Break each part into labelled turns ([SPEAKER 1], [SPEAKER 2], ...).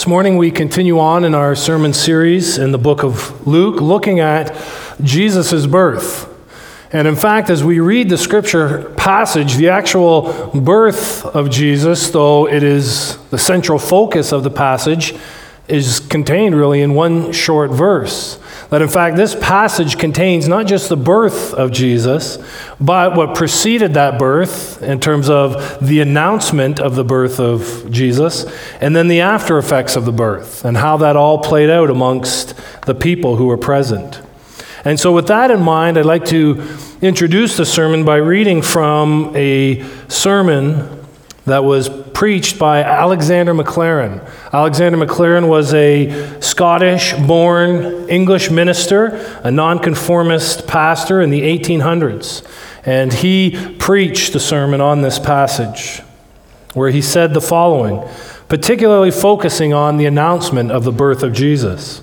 [SPEAKER 1] This morning we continue on in our sermon series in the book of Luke, looking at Jesus' birth. And in fact, as we read the scripture passage, the actual birth of Jesus, though it is the central focus of the passage, is contained really in one short verse. That in fact, this passage contains not just the birth of Jesus, but what preceded that birth in terms of the announcement of the birth of Jesus, and then the after effects of the birth, and how that all played out amongst the people who were present. And so with that in mind, I'd like to introduce the sermon by reading from a sermon that was preached by Alexander Maclaren. Alexander Maclaren was a Scottish-born English minister, a nonconformist pastor in the 1800s. And he preached a sermon on this passage where he said the following, particularly focusing on the announcement of the birth of Jesus.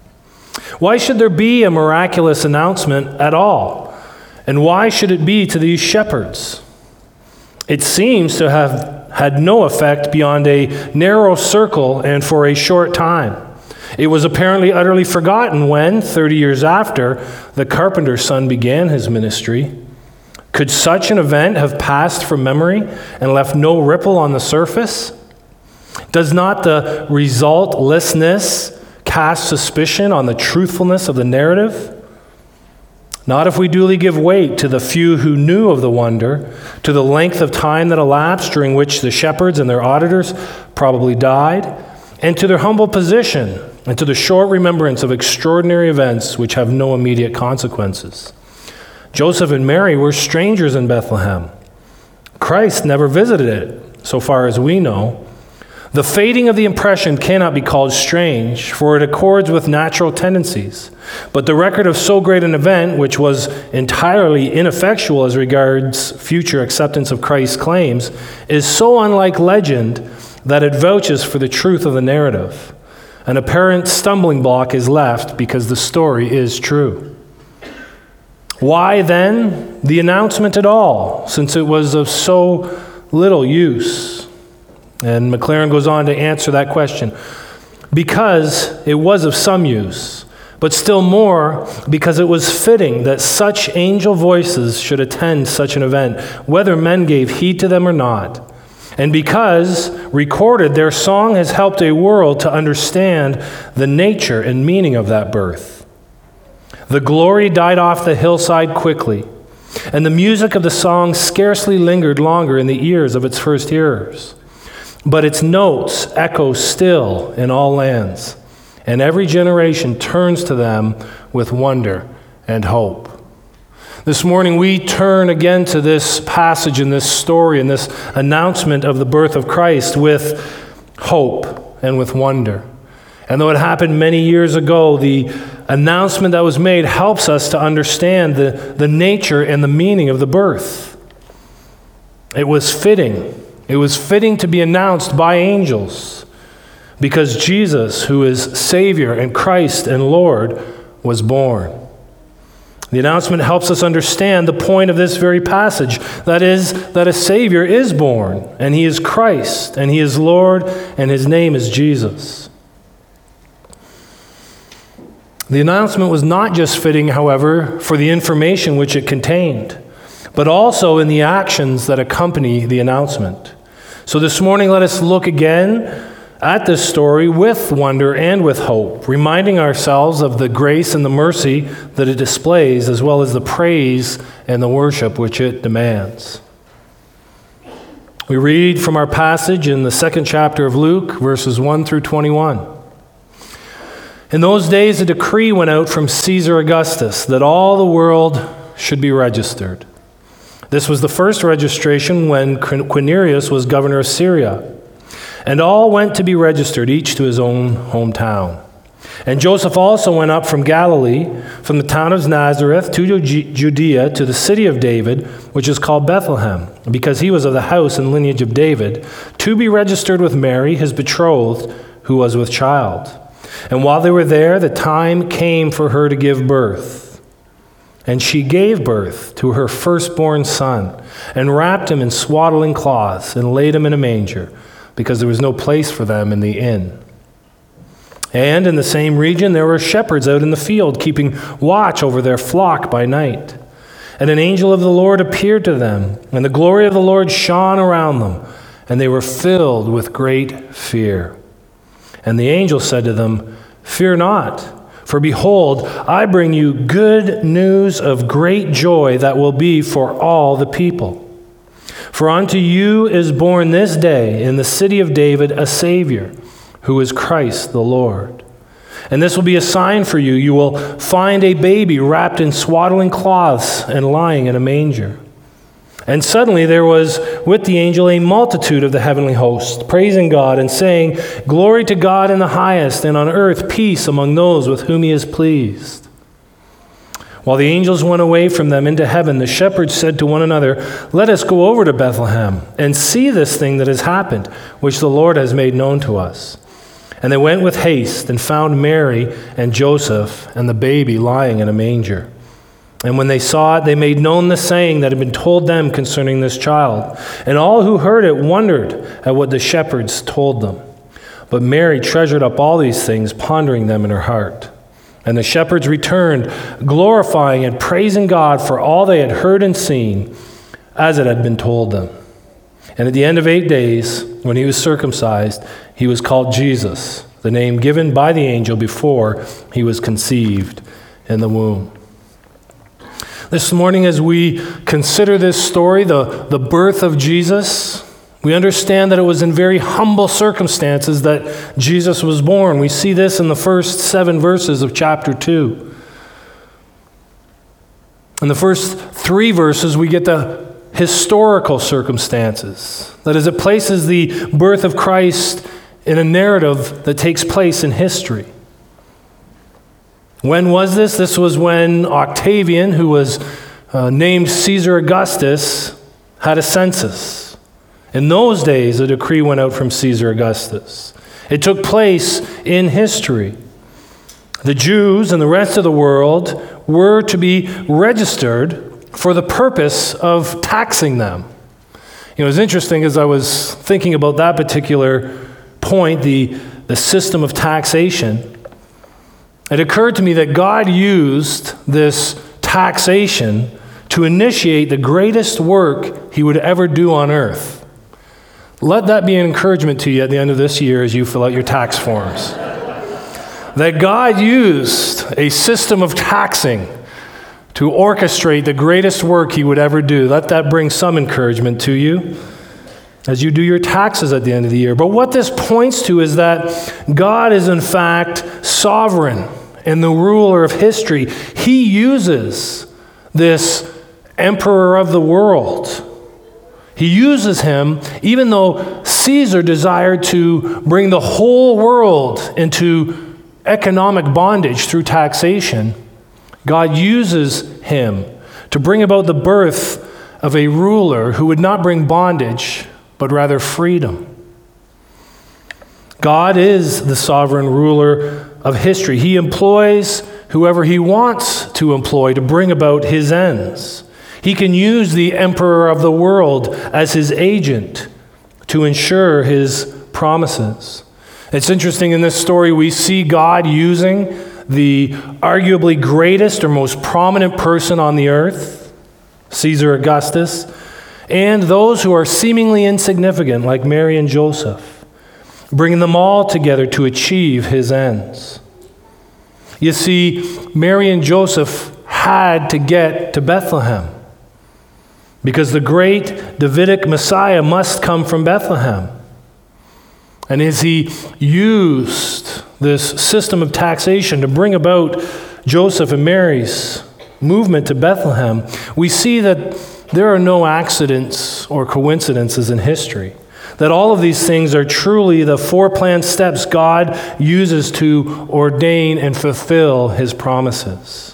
[SPEAKER 1] Why should there be a miraculous announcement at all? And why should it be to these shepherds? It seems to have had no effect beyond a narrow circle and for a short time. It was apparently utterly forgotten when, 30 years after, the carpenter's son began his ministry. Could such an event have passed from memory and left no ripple on the surface? Does not the resultlessness cast suspicion on the truthfulness of the narrative? Not if we duly give weight to the few who knew of the wonder, to the length of time that elapsed during which the shepherds and their auditors probably died, and to their humble position, and to the short remembrance of extraordinary events which have no immediate consequences. Joseph and Mary were strangers in Bethlehem. Christ never visited it, so far as we know. The fading of the impression cannot be called strange, for it accords with natural tendencies. But the record of so great an event, which was entirely ineffectual as regards future acceptance of Christ's claims, is so unlike legend that it vouches for the truth of the narrative. An apparent stumbling block is left because the story is true. Why, then, the announcement at all, since it was of so little use? And Maclaren goes on to answer that question. Because it was of some use, but still more because it was fitting that such angel voices should attend such an event, whether men gave heed to them or not. And because, recorded, their song has helped a world to understand the nature and meaning of that birth. The glory died off the hillside quickly, and the music of the song scarcely lingered longer in the ears of its first hearers. But its notes echo still in all lands, and every generation turns to them with wonder and hope. This morning we turn again to this passage and this story and this announcement of the birth of Christ with hope and with wonder. And though it happened many years ago, the announcement that was made helps us to understand the nature and the meaning of the birth. It was fitting. It was fitting to be announced by angels because Jesus, who is Savior and Christ and Lord, was born. The announcement helps us understand the point of this very passage, that is, that a Savior is born, and He is Christ, and He is Lord, and His name is Jesus. The announcement was not just fitting, however, for the information which it contained, but also in the actions that accompany the announcement. So this morning, let us look again at this story with wonder and with hope, reminding ourselves of the grace and the mercy that it displays, as well as the praise and the worship which it demands. We read from our passage in the second chapter of Luke, verses 1 through 21. In those days, a decree went out from Caesar Augustus that all the world should be registered. This was the first registration when Quirinius was governor of Syria. And all went to be registered, each to his own hometown. And Joseph also went up from Galilee, from the town of Nazareth to Judea, to the city of David, which is called Bethlehem, because he was of the house and lineage of David, to be registered with Mary, his betrothed, who was with child. And while they were there, the time came for her to give birth. And she gave birth to her firstborn son, and wrapped him in swaddling cloths, and laid him in a manger, because there was no place for them in the inn. And in the same region there were shepherds out in the field, keeping watch over their flock by night. And an angel of the Lord appeared to them, and the glory of the Lord shone around them, and they were filled with great fear. And the angel said to them, "Fear not, for behold, I bring you good news of great joy that will be for all the people. For unto you is born this day in the city of David a Savior, who is Christ the Lord. And this will be a sign for you. You will find a baby wrapped in swaddling cloths and lying in a manger." And suddenly there was with the angel a multitude of the heavenly host, praising God and saying, "Glory to God in the highest, and on earth peace among those with whom he is pleased." While the angels went away from them into heaven, the shepherds said to one another, "Let us go over to Bethlehem and see this thing that has happened, which the Lord has made known to us." And they went with haste and found Mary and Joseph and the baby lying in a manger. And when they saw it, they made known the saying that had been told them concerning this child. And all who heard it wondered at what the shepherds told them. But Mary treasured up all these things, pondering them in her heart. And the shepherds returned, glorifying and praising God for all they had heard and seen, as it had been told them. And at the end of 8 days, when he was circumcised, he was called Jesus, the name given by the angel before he was conceived in the womb. This morning, as we consider this story, the birth of Jesus, we understand that it was in very humble circumstances that Jesus was born. We see this in the first 7 verses of chapter 2. In the first 3 verses, we get the historical circumstances. That is, it places the birth of Christ in a narrative that takes place in history. When was this? This was when Octavian, who was named Caesar Augustus, had a census. In those days, a decree went out from Caesar Augustus. It took place in history. The Jews and the rest of the world were to be registered for the purpose of taxing them. You know, it was interesting as I was thinking about that particular point, the system of taxation. It occurred to me that God used this taxation to initiate the greatest work he would ever do on earth. Let that be an encouragement to you at the end of this year as you fill out your tax forms. That God used a system of taxing to orchestrate the greatest work he would ever do. Let that bring some encouragement to you as you do your taxes at the end of the year. But what this points to is that God is in fact sovereign and the ruler of history. He uses this emperor of the world. He uses him even though Caesar desired to bring the whole world into economic bondage through taxation. God uses him to bring about the birth of a ruler who would not bring bondage, but rather freedom. God is the sovereign ruler of history. He employs whoever he wants to employ to bring about his ends. He can use the emperor of the world as his agent to ensure his promises. It's interesting in this story, we see God using the arguably greatest or most prominent person on the earth, Caesar Augustus, and those who are seemingly insignificant, like Mary and Joseph, bringing them all together to achieve his ends. You see, Mary and Joseph had to get to Bethlehem because the great Davidic Messiah must come from Bethlehem. And as he used this system of taxation to bring about Joseph and Mary's movement to Bethlehem, we see that there are no accidents or coincidences in history. That all of these things are truly the foreplanned steps God uses to ordain and fulfill his promises.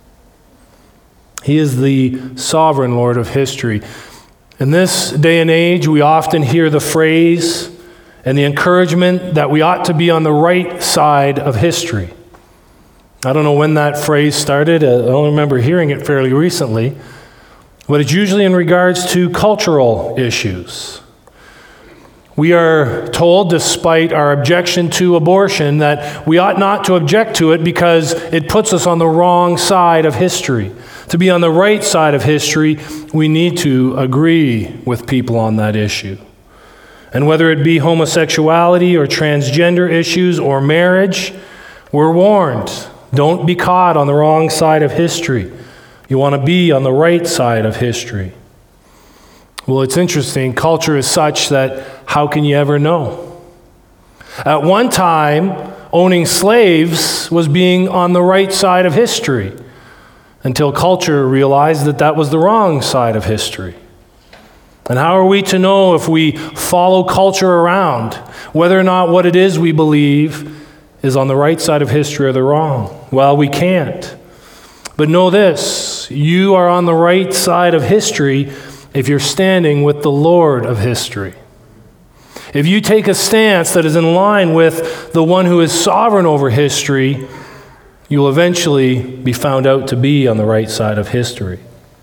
[SPEAKER 1] He is the sovereign Lord of history. In this day and age, we often hear the phrase and the encouragement that we ought to be on the right side of history. I don't know when that phrase started. I only remember hearing it fairly recently. But it's usually in regards to cultural issues. We are told, despite our objection to abortion, that we ought not to object to it because it puts us on the wrong side of history. To be on the right side of history, we need to agree with people on that issue. And whether it be homosexuality or transgender issues or marriage, we're warned, don't be caught on the wrong side of history. You want to be on the right side of history. Well, it's interesting. Culture is such that how can you ever know? At one time, owning slaves was being on the right side of history until culture realized that that was the wrong side of history. And how are we to know if we follow culture around, whether or not what it is we believe is on the right side of history or the wrong? Well, we can't. But know this, you are on the right side of history if you're standing with the Lord of history. If you take a stance that is in line with the one who is sovereign over history, you will eventually be found out to be on the right side of history.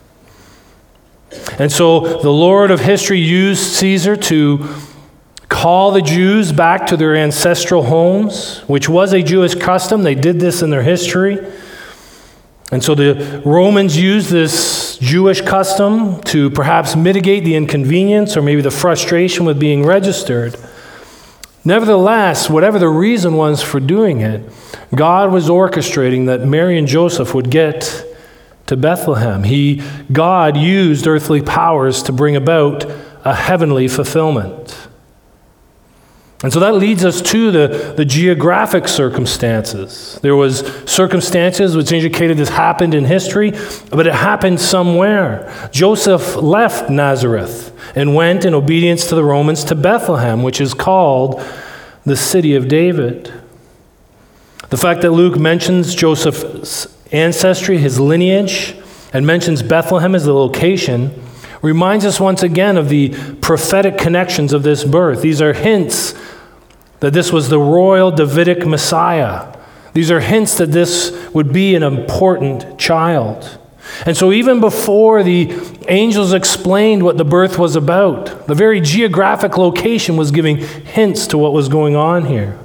[SPEAKER 1] And so the Lord of history used Caesar to call the Jews back to their ancestral homes, which was a Jewish custom. They did this in their history. And so the Romans used this Jewish custom to perhaps mitigate the inconvenience or maybe the frustration with being registered. Nevertheless, whatever the reason was for doing it, God was orchestrating that Mary and Joseph would get to Bethlehem. God used earthly powers to bring about a heavenly fulfillment. And so that leads us to the geographic circumstances. There was circumstances which indicated this happened in history, but it happened somewhere. Joseph left Nazareth and went in obedience to the Romans to Bethlehem, which is called the city of David. The fact that Luke mentions Joseph's ancestry, his lineage, and mentions Bethlehem as the location reminds us once again of the prophetic connections of this birth. These are hints that this was the royal Davidic Messiah. These are hints that this would be an important child. And so even before the angels explained what the birth was about, the very geographic location was giving hints to what was going on here.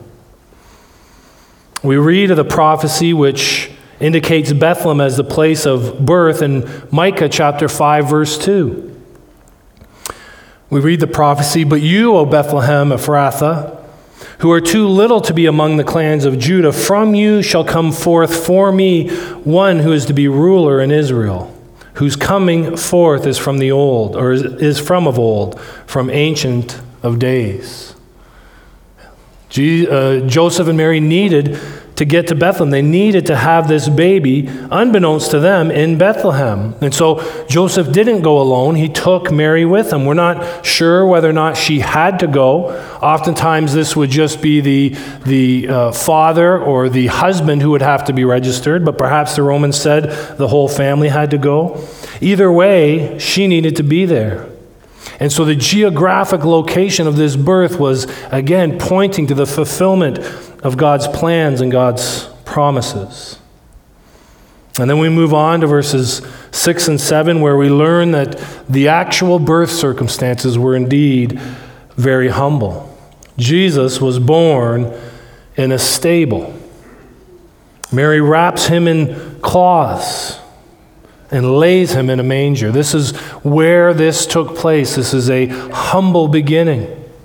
[SPEAKER 1] We read of the prophecy which indicates Bethlehem as the place of birth in Micah chapter 5, verse 2. We read the prophecy, "But you, O Bethlehem Ephrathah, who are too little to be among the clans of Judah, from you shall come forth for me one who is to be ruler in Israel, whose coming forth is from the old, or is from of old, from ancient of days." Joseph and Mary needed to get to Bethlehem. They needed to have this baby, unbeknownst to them, in Bethlehem. And so Joseph didn't go alone. He took Mary with him. We're not sure whether or not she had to go. Oftentimes this would just be the father or the husband who would have to be registered, but perhaps the Romans said the whole family had to go. Either way, she needed to be there. And so the geographic location of this birth was, again, pointing to the fulfillment of God's plans and God's promises. And then we move on to verses 6 and 7, where we learn that the actual birth circumstances were indeed very humble. Jesus was born in a stable. Mary wraps him in cloths and lays him in a manger. This is where this took place. This is a humble beginning.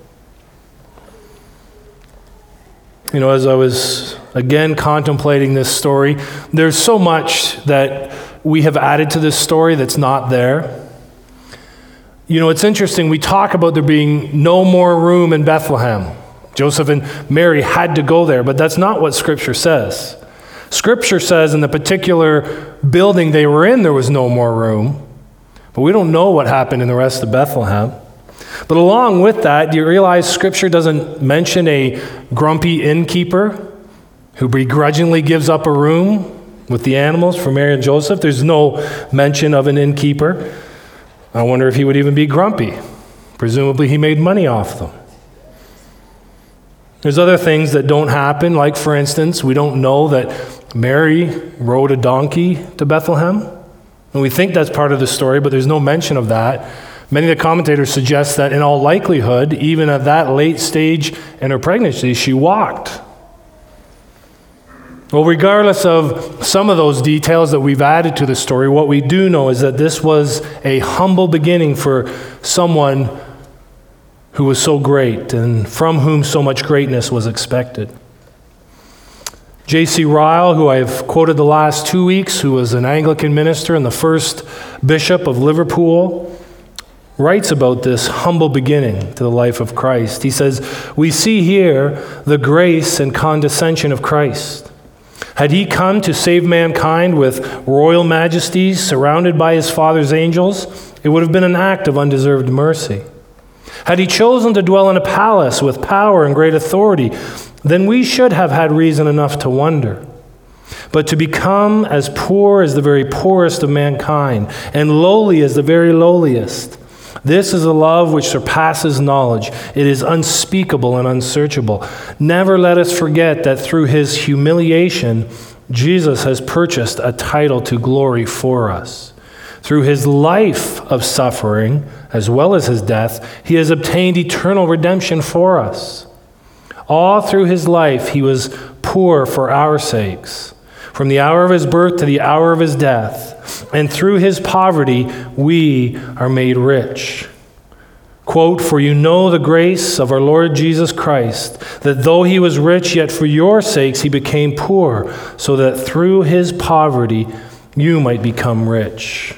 [SPEAKER 1] You know, as I was again contemplating this story, there's so much that we have added to this story that's not there. You know, it's interesting. We talk about there being no more room in Bethlehem. Joseph and Mary had to go there, but that's not what Scripture says. Scripture says in the particular building they were in, there was no more room. But we don't know what happened in the rest of Bethlehem. But along with that, do you realize Scripture doesn't mention a grumpy innkeeper who begrudgingly gives up a room with the animals for Mary and Joseph? There's no mention of an innkeeper. I wonder if he would even be grumpy. Presumably he made money off them. There's other things that don't happen, like, for instance, we don't know that Mary rode a donkey to Bethlehem. And we think that's part of the story, but there's no mention of that. Many of the commentators suggest that in all likelihood, even at that late stage in her pregnancy, she walked. Well, regardless of some of those details that we've added to the story, what we do know is that this was a humble beginning for someone who was so great and from whom so much greatness was expected. J.C. Ryle, who I've quoted the last 2 weeks, who was an Anglican minister and the first bishop of Liverpool, writes about this humble beginning to the life of Christ. He says, "We see here the grace and condescension of Christ. Had he come to save mankind with royal majesties surrounded by his Father's angels, it would have been an act of undeserved mercy. Had he chosen to dwell in a palace with power and great authority, then we should have had reason enough to wonder. But to become as poor as the very poorest of mankind, and lowly as the very lowliest, this is a love which surpasses knowledge. It is unspeakable and unsearchable. Never let us forget that through his humiliation, Jesus has purchased a title to glory for us. Through his life of suffering, as well as his death, he has obtained eternal redemption for us. All through his life, he was poor for our sakes, from the hour of his birth to the hour of his death. And through his poverty, we are made rich. Quote, "For you know the grace of our Lord Jesus Christ, that though he was rich, yet for your sakes he became poor, so that through his poverty you might become rich."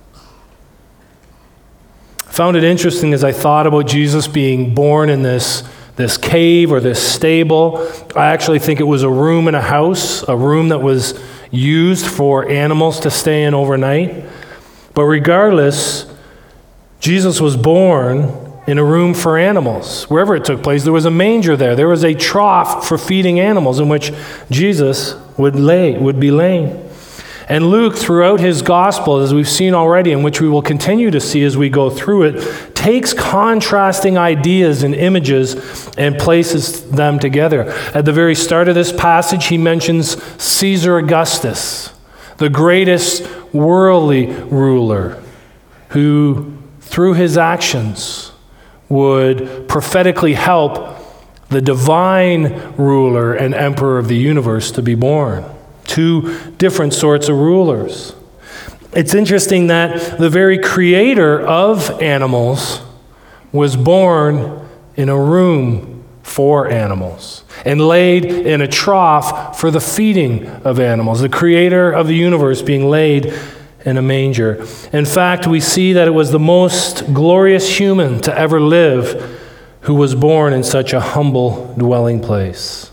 [SPEAKER 1] I found it interesting as I thought about Jesus being born in this cave or this stable. I actually think it was a room in a house, a room that was used for animals to stay in overnight. But regardless, Jesus was born in a room for animals. Wherever it took place, there was a manger there. There was a trough for feeding animals in which Jesus would be laying. And Luke, throughout his gospel, as we've seen already, and which we will continue to see as we go through it, takes contrasting ideas and images and places them together. At the very start of this passage, he mentions Caesar Augustus, the greatest worldly ruler, who, through his actions, would prophetically help the divine ruler and emperor of the universe to be born. Two different sorts of rulers. It's interesting that the very creator of animals was born in a room for animals and laid in a trough for the feeding of animals. The creator of the universe being laid in a manger. In fact, we see that it was the most glorious human to ever live who was born in such a humble dwelling place.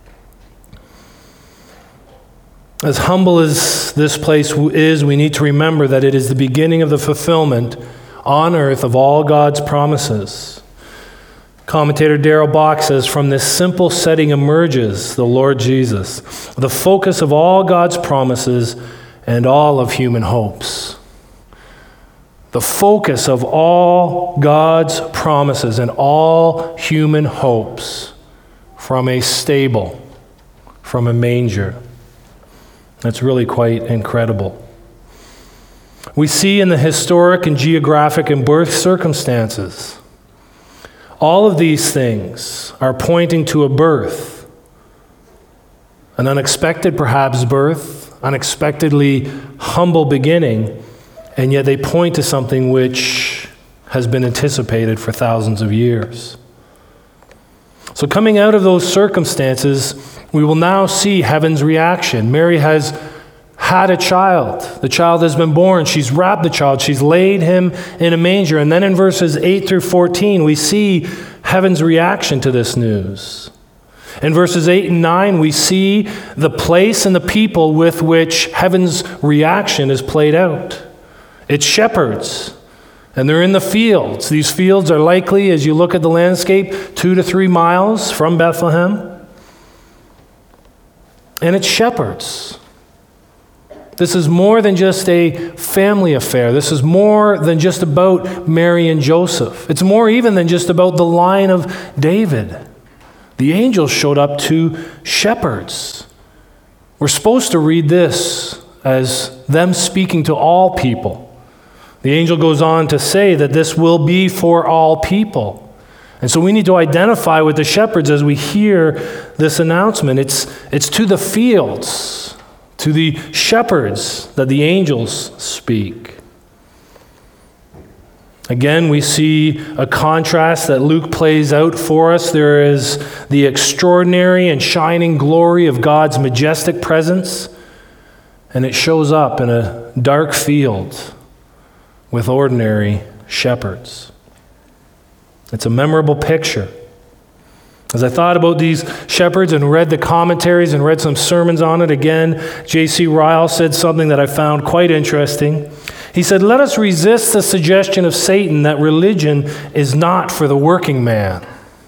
[SPEAKER 1] As humble as this place is, we need to remember that it is the beginning of the fulfillment on earth of all God's promises. Commentator Darrell Bock says, "From this simple setting emerges the Lord Jesus, the focus of all God's promises and all of human hopes." The focus of all God's promises and all human hopes from a stable, from a manger. That's really quite incredible. We see in the historic and geographic and birth circumstances, all of these things are pointing to a birth, an unexpected perhaps birth, unexpectedly humble beginning, and yet they point to something which has been anticipated for thousands of years. So coming out of those circumstances, we will now see heaven's reaction. Mary has had a child. The child has been born. She's wrapped the child. She's laid him in a manger. And then in verses 8 through 14, we see heaven's reaction to this news. In verses 8 and 9, we see the place and the people with which heaven's reaction is played out. It's shepherds. And they're in the fields. These fields are likely, as you look at the landscape, 2 to 3 miles from Bethlehem. And it's shepherds. This is more than just a family affair. This is more than just about Mary and Joseph. It's more even than just about the line of David. The angels showed up to shepherds. We're supposed to read this as them speaking to all people. The angel goes on to say that this will be for all people. And so we need to identify with the shepherds as we hear this announcement. It's to the fields, to the shepherds that the angels speak. Again, we see a contrast that Luke plays out for us. There is the extraordinary and shining glory of God's majestic presence, and it shows up in a dark field with ordinary shepherds. It's a memorable picture. As I thought about these shepherds and read the commentaries and read some sermons on it again, J.C. Ryle said something that I found quite interesting. He said, "Let us resist the suggestion of Satan that religion is not for the working man."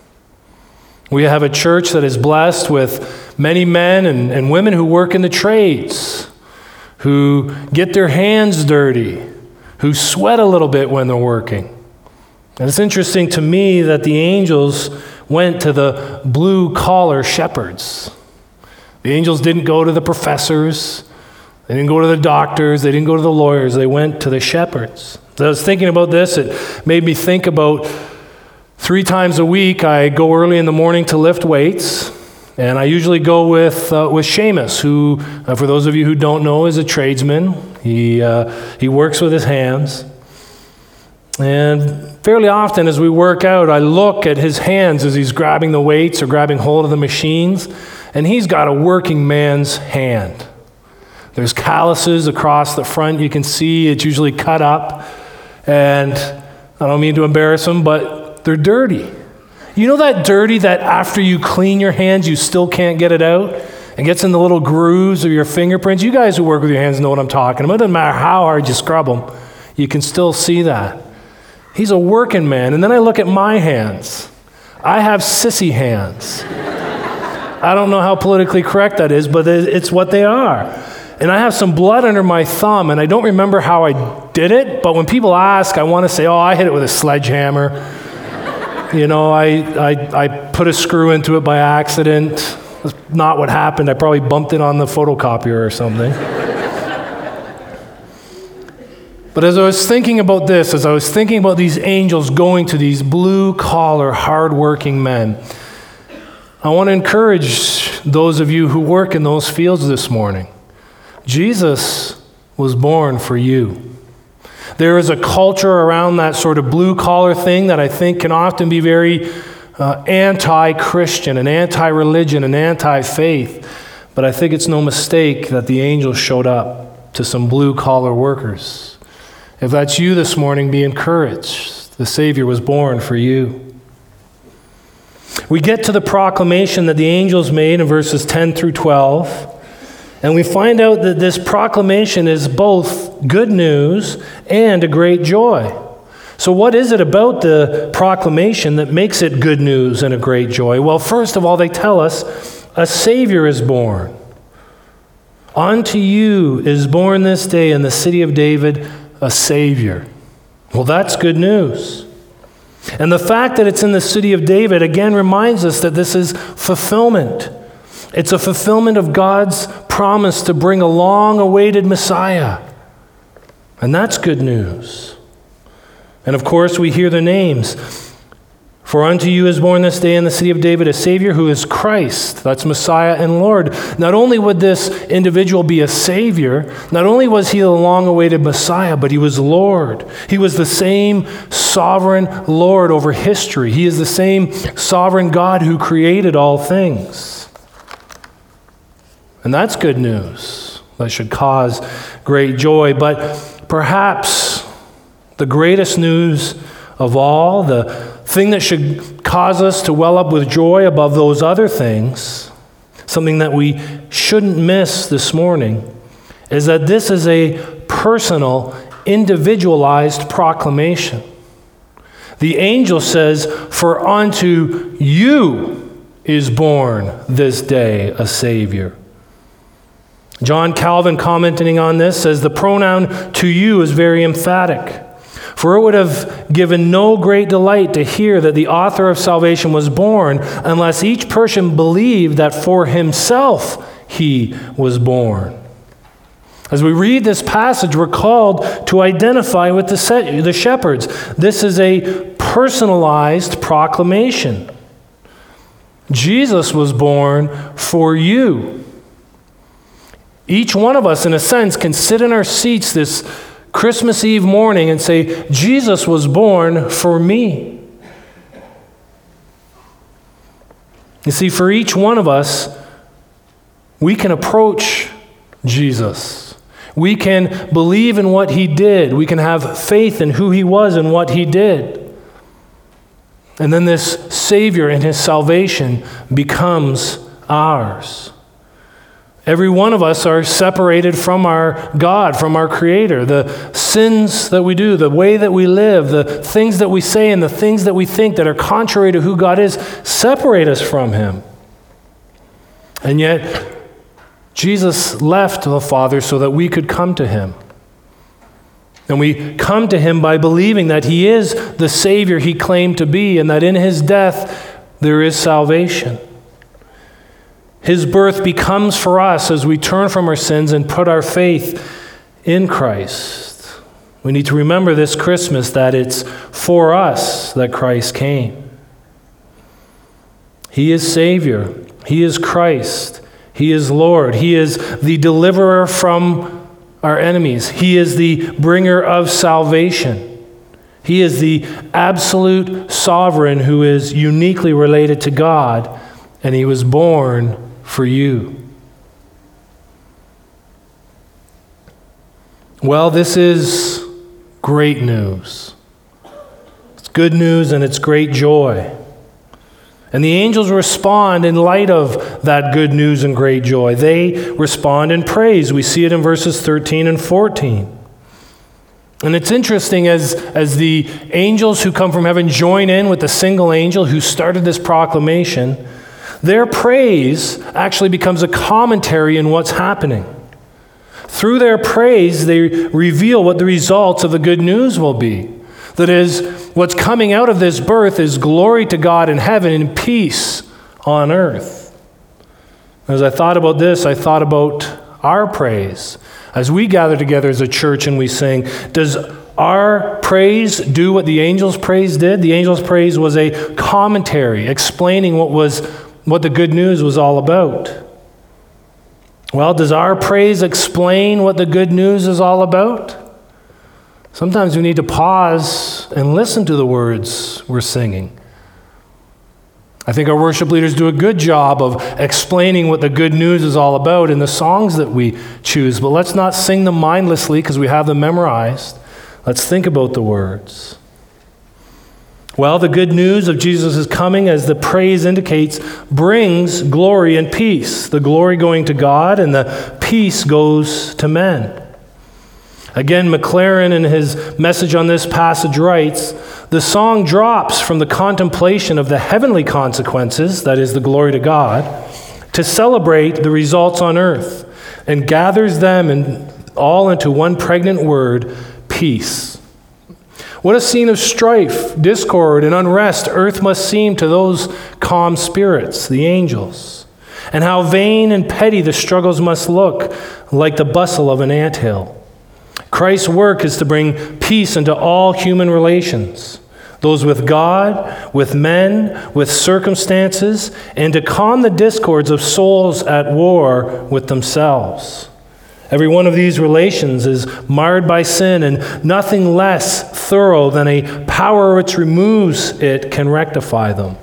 [SPEAKER 1] We have a church that is blessed with many men and women who work in the trades, who get their hands dirty, who sweat a little bit when they're working. And it's interesting to me that the angels went to the blue-collar shepherds. The angels didn't go to the professors. They didn't go to the doctors. They didn't go to the lawyers. They went to the shepherds. As I was thinking about this, it made me think about 3 times a week I go early in the morning to lift weights. And I usually go with Seamus, who, for those of you who don't know, is a tradesman. He works with his hands. And fairly often as we work out, I look at his hands as he's grabbing the weights or grabbing hold of the machines, and he's got a working man's hand. There's calluses across the front. You can see it's usually cut up. And I don't mean to embarrass him, but they're dirty. You know that dirty that after you clean your hands, you still can't get it out? It gets in the little grooves of your fingerprints. You guys who work with your hands know what I'm talking about. It doesn't matter how hard you scrub them. You can still see that. He's a working man. And then I look at my hands. I have sissy hands. I don't know how politically correct that is, but it's what they are. And I have some blood under my thumb, and I don't remember how I did it, but when people ask, I want to say, oh, I hit it with a sledgehammer. You know, I put a screw into it by accident. That's not what happened. I probably bumped it on the photocopier or something. But as I was thinking about this, as I was thinking about these angels going to these blue-collar, hard-working men, I want to encourage those of you who work in those fields this morning. Jesus was born for you. There is a culture around that sort of blue-collar thing that I think can often be very anti-Christian and anti-religion and anti-faith. But I think it's no mistake that the angels showed up to some blue-collar workers. If that's you this morning, be encouraged. The Savior was born for you. We get to the proclamation that the angels made in verses 10 through 12. And we find out that this proclamation is both good news and a great joy. So what is it about the proclamation that makes it good news and a great joy? Well, first of all, they tell us a Savior is born. Unto you is born this day in the city of David a Savior. Well, that's good news. And the fact that it's in the city of David, again, reminds us that this is fulfillment. It's a fulfillment of God's promise to bring a long-awaited Messiah. And that's good news. And of course, we hear the names. For unto you is born this day in the city of David a Savior who is Christ. That's Messiah and Lord. Not only would this individual be a Savior, not only was he the long-awaited Messiah, but he was Lord. He was the same sovereign Lord over history. He is the same sovereign God who created all things. And that's good news. That should cause great joy. But perhaps the greatest news of all, the thing that should cause us to well up with joy above those other things, something that we shouldn't miss this morning, is that this is a personal, individualized proclamation. The angel says, for unto you is born this day a Savior. John Calvin, commenting on this, says the pronoun to you is very emphatic. For it would have given no great delight to hear that the author of salvation was born unless each person believed that for himself he was born. As we read this passage, we're called to identify with the shepherds. This is a personalized proclamation. Jesus was born for you. Each one of us, in a sense, can sit in our seats this Christmas Eve morning and say, Jesus was born for me. You see, for each one of us, we can approach Jesus. We can believe in what he did. We can have faith in who he was and what he did. And then this Savior and his salvation becomes ours. Every one of us are separated from our God, from our Creator. The sins that we do, the way that we live, the things that we say, and the things that we think that are contrary to who God is, separate us from him. And yet, Jesus left the Father so that we could come to him. And we come to him by believing that he is the Savior he claimed to be, and that in his death there is salvation. His birth becomes for us as we turn from our sins and put our faith in Christ. We need to remember this Christmas that it's for us that Christ came. He is Savior. He is Christ. He is Lord. He is the deliverer from our enemies. He is the bringer of salvation. He is the absolute sovereign who is uniquely related to God, and he was born for you. Well, this is great news. It's good news and it's great joy. And the angels respond in light of that good news and great joy. They respond in praise. We see it in verses 13 and 14. And it's interesting as the angels who come from heaven join in with the single angel who started this proclamation, their praise actually becomes a commentary in what's happening. Through their praise, they reveal what the results of the good news will be. That is, what's coming out of this birth is glory to God in heaven and peace on earth. As I thought about this, I thought about our praise. As we gather together as a church and we sing, does our praise do what the angels' praise did? The angels' praise was a commentary explaining what the good news was all about. Well, does our praise explain what the good news is all about? Sometimes we need to pause and listen to the words we're singing. I think our worship leaders do a good job of explaining what the good news is all about in the songs that we choose, but let's not sing them mindlessly because we have them memorized. Let's think about the words. Well, the good news of Jesus' coming, as the praise indicates, brings glory and peace. The glory going to God and the peace goes to men. Again, McLaren in his message on this passage writes, the song drops from the contemplation of the heavenly consequences, that is the glory to God, to celebrate the results on earth, and gathers them all into one pregnant word, peace. What a scene of strife, discord, and unrest earth must seem to those calm spirits, the angels. And how vain and petty the struggles must look, like the bustle of an anthill. Christ's work is to bring peace into all human relations, those with God, with men, with circumstances, and to calm the discords of souls at war with themselves. Every one of these relations is marred by sin, and nothing less thorough than a power which removes it can rectify them.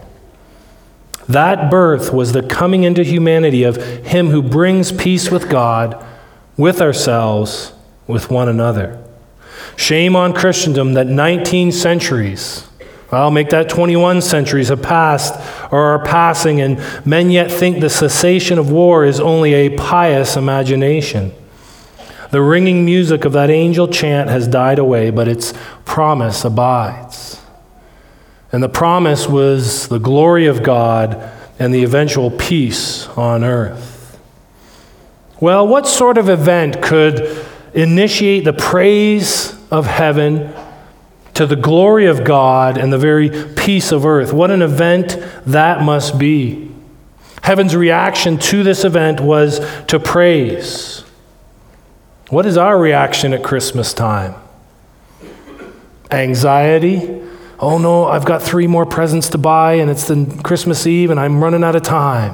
[SPEAKER 1] That birth was the coming into humanity of him who brings peace with God, with ourselves, with one another. Shame on Christendom that 19 centuries, I'll make that 21 centuries have passed or are passing, and men yet think the cessation of war is only a pious imagination. The ringing music of that angel chant has died away, but its promise abides. And the promise was the glory of God and the eventual peace on earth. Well, what sort of event could initiate the praise of heaven to the glory of God and the very peace of earth? What an event that must be. Heaven's reaction to this event was to praise. What is our reaction at Christmas time? Anxiety? Oh no, I've got 3 more presents to buy and it's the Christmas Eve and I'm running out of time.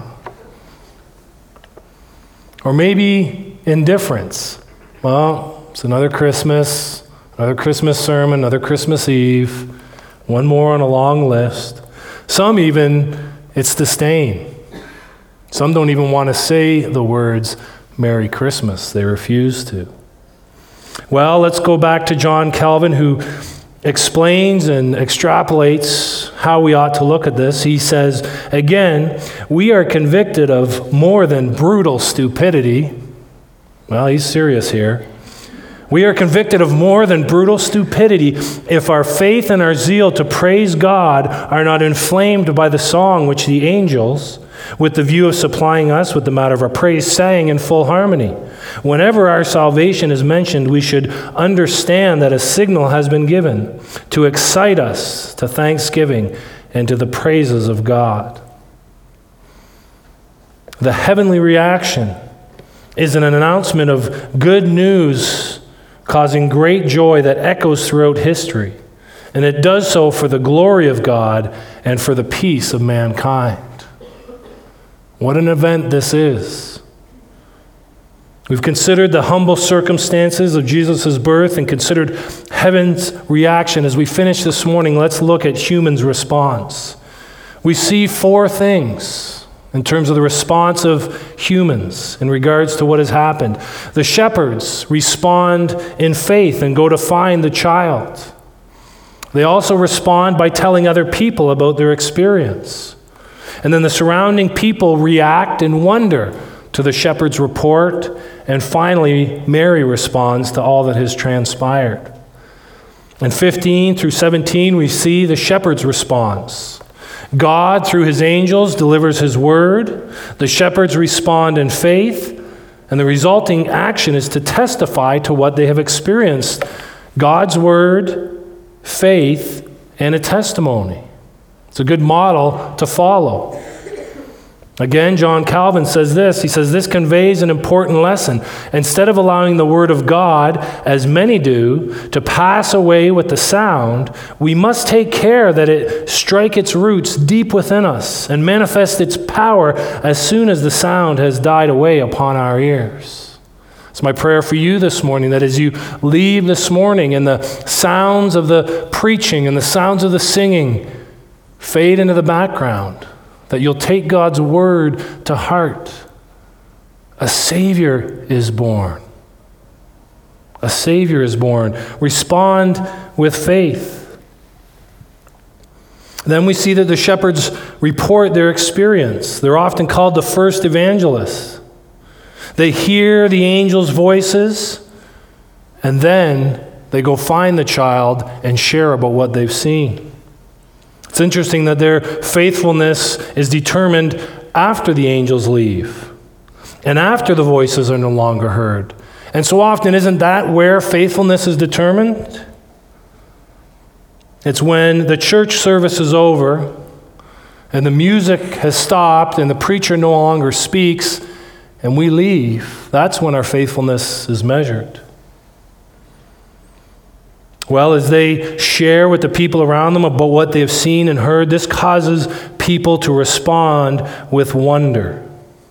[SPEAKER 1] Or maybe indifference. Well, it's another Christmas sermon, another Christmas Eve, one more on a long list. Some even, it's disdain. Some don't even want to say the words, Merry Christmas. They refuse to. Well, let's go back to John Calvin, who explains and extrapolates how we ought to look at this. He says, again, we are convicted of more than brutal stupidity. Well, he's serious here. We are convicted of more than brutal stupidity if our faith and our zeal to praise God are not inflamed by the song which the angels, with the view of supplying us with the matter of our praise, sang in full harmony. Whenever our salvation is mentioned, we should understand that a signal has been given to excite us to thanksgiving and to the praises of God. The heavenly reaction is an announcement of good news causing great joy that echoes throughout history. And it does so for the glory of God and for the peace of mankind. What an event this is. We've considered the humble circumstances of Jesus' birth and considered heaven's reaction. As we finish this morning, let's look at human's response. We see 4 things in terms of the response of humans in regards to what has happened. The shepherds respond in faith and go to find the child. They also respond by telling other people about their experience. And then the surrounding people react in wonder to the shepherd's report. And finally, Mary responds to all that has transpired. In 15 through 17, we see the shepherd's response. God, through his angels, delivers his word. The shepherds respond in faith, and the resulting action is to testify to what they have experienced. God's word, faith, and a testimony. It's a good model to follow. Again, John Calvin says this. He says, this conveys an important lesson. Instead of allowing the word of God, as many do, to pass away with the sound, we must take care that it strike its roots deep within us and manifest its power as soon as the sound has died away upon our ears. It's my prayer for you this morning that as you leave this morning and the sounds of the preaching and the sounds of the singing fade into the background, that you'll take God's word to heart. A Savior is born. A Savior is born. Respond with faith. Then we see that the shepherds report their experience. They're often called the first evangelists. They hear the angels' voices, and then they go find the child and share about what they've seen. It's interesting that their faithfulness is determined after the angels leave and after the voices are no longer heard. And so often, isn't that where faithfulness is determined? It's when the church service is over and the music has stopped and the preacher no longer speaks and we leave. That's when our faithfulness is measured. Well, as they share with the people around them about what they have seen and heard, this causes people to respond with wonder.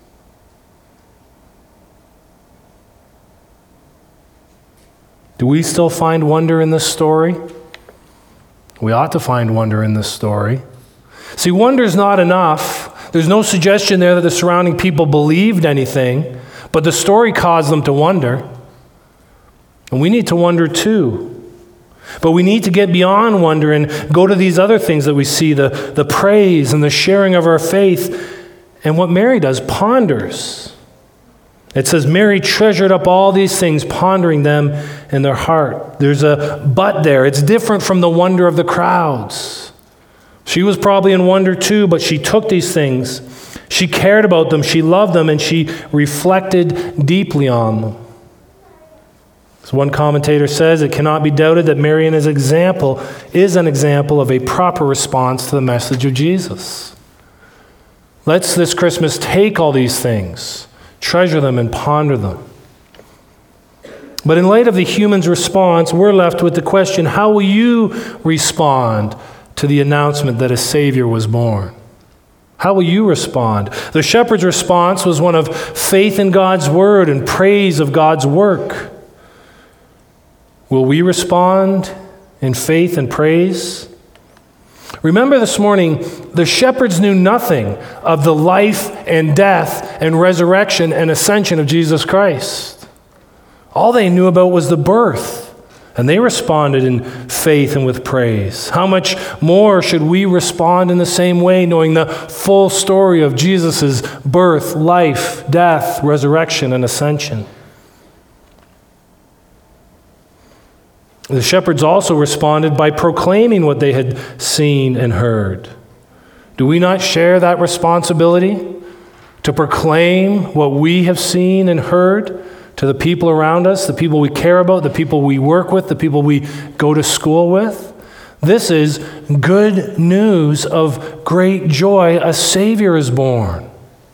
[SPEAKER 1] Do we still find wonder in this story? We ought to find wonder in this story. See, wonder is not enough. There's no suggestion there that the surrounding people believed anything, but the story caused them to wonder. And we need to wonder too. But we need to get beyond wonder and go to these other things that we see, the praise and the sharing of our faith. And what Mary does, ponders. It says, Mary treasured up all these things, pondering them in their heart. There's a but there. It's different from the wonder of the crowds. She was probably in wonder too, but she took these things. She cared about them. She loved them, and she reflected deeply on them. As one commentator says, it cannot be doubted that Mary is an example of a proper response to the message of Jesus. Let's this Christmas take all these things, treasure them, and ponder them. But in light of the human's response, we're left with the question, how will you respond to the announcement that a Savior was born? How will you respond? The shepherd's response was one of faith in God's word and praise of God's work. Will we respond in faith and praise? Remember this morning, the shepherds knew nothing of the life and death and resurrection and ascension of Jesus Christ. All they knew about was the birth, and they responded in faith and with praise. How much more should we respond in the same way, knowing the full story of Jesus' birth, life, death, resurrection, and ascension? The shepherds also responded by proclaiming what they had seen and heard. Do we not share that responsibility to proclaim what we have seen and heard to the people around us, the people we care about, the people we work with, the people we go to school with? This is good news of great joy. A Savior is born.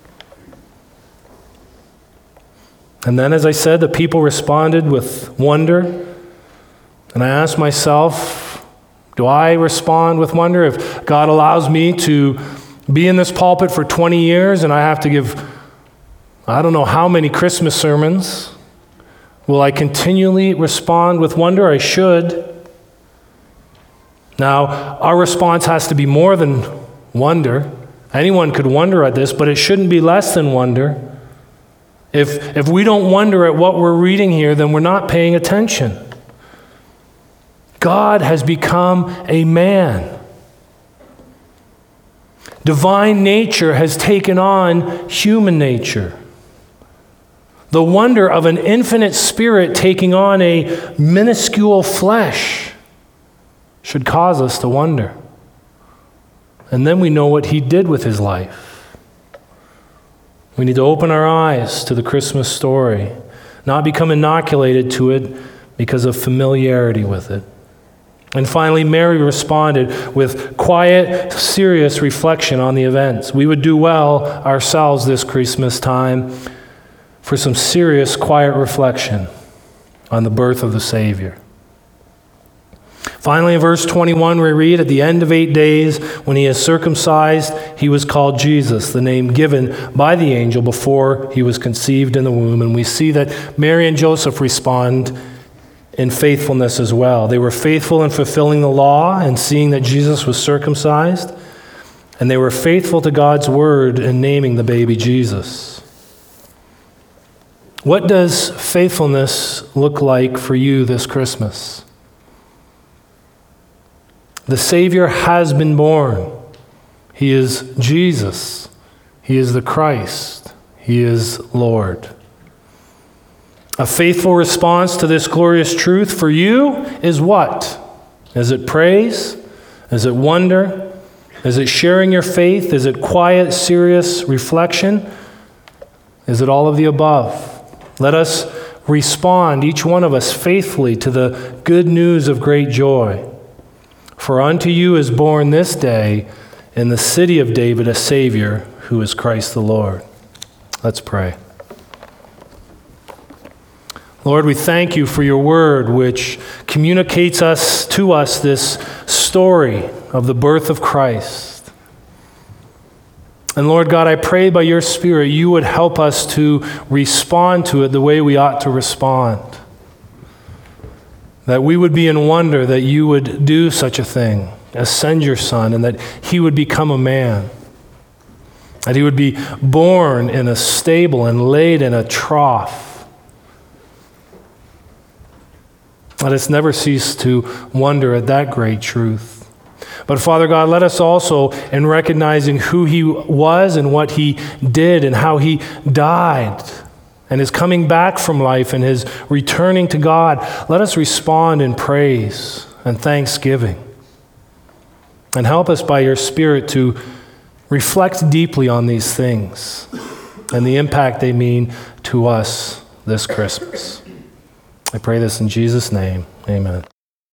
[SPEAKER 1] And then, as I said, the people responded with wonder. And I asked myself, do I respond with wonder? If God allows me to be in this pulpit for 20 years and I have to give I don't know how many Christmas sermons, will I continually respond with wonder? I should. Now, our response has to be more than wonder. Anyone could wonder at this, but it shouldn't be less than wonder. If we don't wonder at what we're reading here, then we're not paying attention. God has become a man. Divine nature has taken on human nature. The wonder of an infinite spirit taking on a minuscule flesh should cause us to wonder. And then we know what he did with his life. We need to open our eyes to the Christmas story, not become inoculated to it because of familiarity with it. And finally, Mary responded with quiet, serious reflection on the events. We would do well ourselves this Christmas time for some serious, quiet reflection on the birth of the Savior. Finally, in verse 21, we read, at the end of 8 days, when he is circumcised, he was called Jesus, the name given by the angel before he was conceived in the womb. And we see that Mary and Joseph respond in faithfulness as well. They were faithful in fulfilling the law and seeing that Jesus was circumcised, and they were faithful to God's word in naming the baby Jesus. What does faithfulness look like for you this Christmas? The Savior has been born. He is Jesus. He is the Christ. He is Lord. A faithful response to this glorious truth for you is what? Is it praise? Is it wonder? Is it sharing your faith? Is it quiet, serious reflection? Is it all of the above? Let us respond, each one of us, faithfully to the good news of great joy. For unto you is born this day in the city of David a Savior, who is Christ the Lord. Let's pray. Lord, we thank you for your word, which communicates to us this story of the birth of Christ. And Lord God, I pray by your Spirit you would help us to respond to it the way we ought to respond. That we would be in wonder that you would do such a thing as send your Son, and that he would become a man. That he would be born in a stable and laid in a trough. Let us never cease to wonder at that great truth. But Father God, let us also, in recognizing who he was and what he did and how he died and his coming back from life and his returning to God, let us respond in praise and thanksgiving. And help us by your Spirit to reflect deeply on these things and the impact they mean to us this Christmas. I pray this in Jesus' name. Amen.